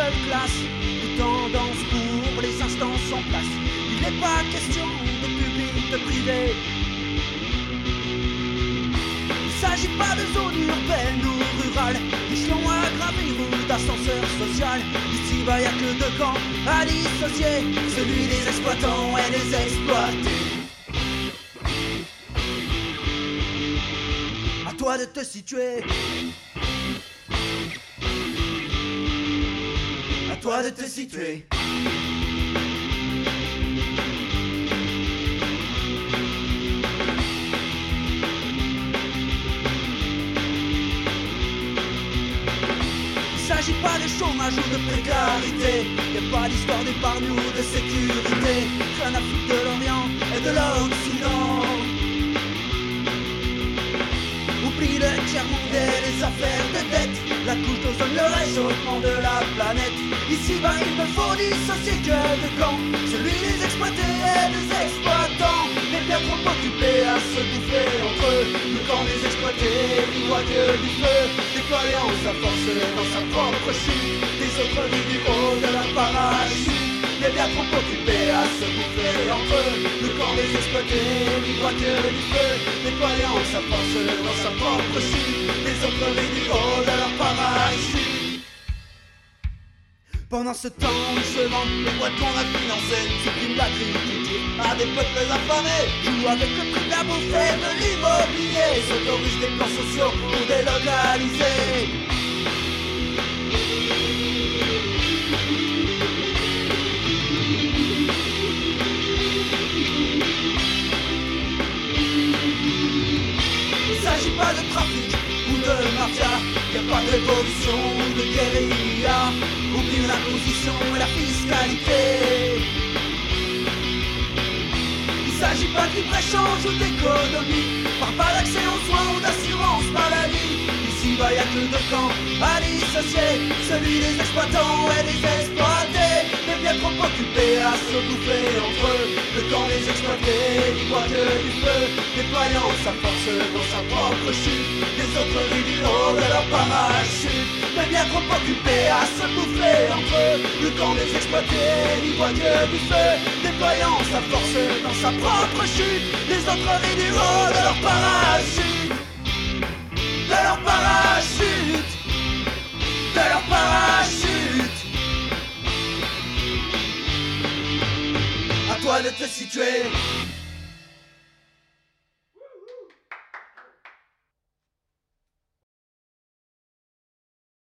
seule classe, de tendance pour les instances en place. Il n'est pas question de public, de privé. Il s'agit pas de zone urbaine ou rurale, d'échelon à gravir ou d'ascenseur social. Ici bah y'a que deux camps à dissocier, celui des exploitants et des exploités. À toi de te situer. À toi de te situer. Il s'agit pas de chômage ou de précarité, y'a pas d'histoire d'épargne ou de sécurité. Rien à foutre de l'Orient et de l'Occident. Oublie le tiers-monde et les affaires de dette, la couche d'ozone, le réchauffement de la planète. Ici-bas il ne faut dissocier que deux camps, celui des exploités et des exploitants. Mais bien trop occupés à se bouffer entre eux, le camp des exploités n'y voit que du feu, déployant sa force dans sa propre chute, des autres vivent du haut de leur parachute. Mais bien trop occupés à se bouffer entre eux, le camp des exploités n'y voit que du feu, déployant sa force dans sa propre chute, les autres vivent du haut de leur parachute. Pendant ce temps, ils se vendent les boîtes qu'on a financées, suppriment l'agriculture à des peuples affamés, jouent avec le prix de la bouffe et de l'immobilier, s'autorisent des plans sociaux pour délocaliser. Il s'agit pas de trafic ou de mafia, y'a pas de révolution ou de guérilla. Oublie l'imposition et la fiscalité. Il s'agit pas de libre-échange ou d'économie, parle pas d'accès aux soins ou d'assurance maladie. Ici bah y'a que deux camps à dissocier, celui des exploitants et des exploités. Mais bien trop occupés à se bouffer entre eux, le camp des exploités n'y voit que du feu, déployant sa force dans sa propre chute, les autres rient du haut de leur parachute. Mais bien trop occupés à se bouffer entre eux, le camp des exploités n'y voit que du feu, déployant sa force dans sa propre chute, les autres rient du haut de leur parachute. De leur parachute. De leur parachute. À toi de te situer.